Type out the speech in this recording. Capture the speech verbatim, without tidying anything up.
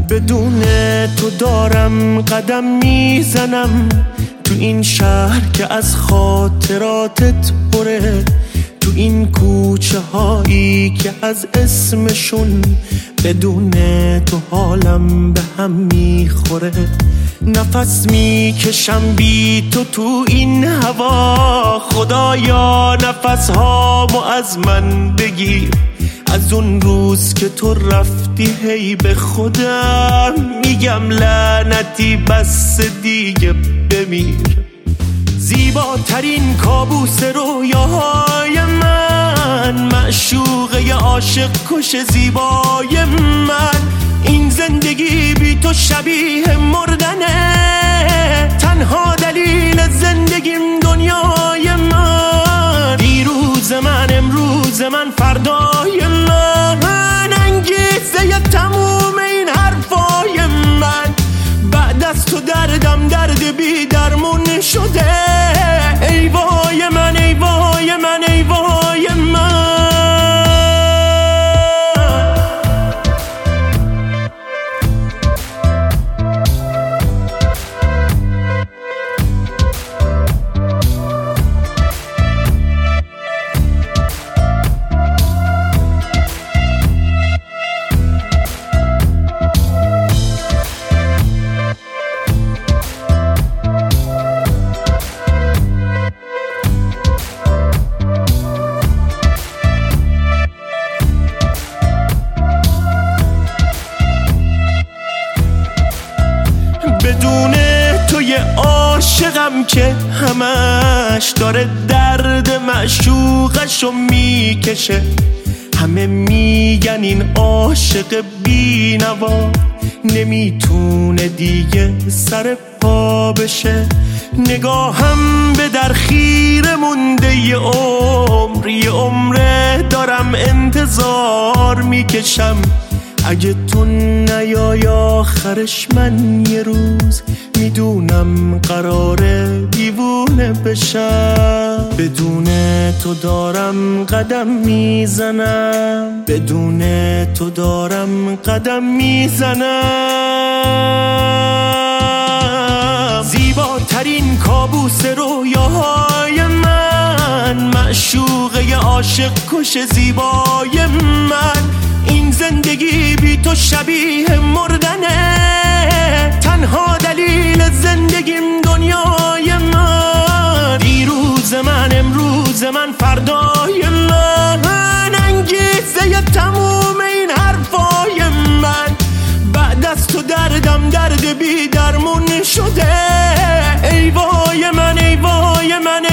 بدون تو دارم قدم میزنم تو این شهر که از خاطراتت پره، تو این کوچه هایی که از اسمشون بدون تو حالم به هم میخوره. نفس میکشم بی تو تو این هوا، خدایا نفس هامو از من بگیر. از اون روز که تو رفتی هی به خودم میگم لعنتی بس دیگه بمیر. زیباترین کابوس رویاهای من، معشوقه عاشق کش زیبای من، این زندگی بی تو شبیه مردنه. تنها دلیل زندگیم دنیای من، دیروز من امروز من فردای من، انگیزه تموم این حرفای من. بعد از تو دردم درد بی درمون شده. ای وای من ای وای من ای وای من. بدون تو یه عاشقم که همش داره درد معشوقشو میکشه. همه میگن این عاشق بی نوا نمیتونه دیگه سر پا بشه. نگاهم به در خیره مونده یه عمر، یه عمره دارم انتظار میکشم. اگه تو نیای آخرش من یه روز میدونم قراره دیوونه بشم. بدون تو دارم قدم میزنم، بدون تو دارم قدم میزنم. زیباترین کابوس رویاهای من، معشوقه عاشق کش زیبای من، این زندگی بی تو شبیه مردنه. تنها دلیل زندگیم دنیای من، دیروز من امروز من فردای من، انگیزه تموم این حرفای من. بعد از تو دردم درد بی درمون شده. ای وای من ای وای من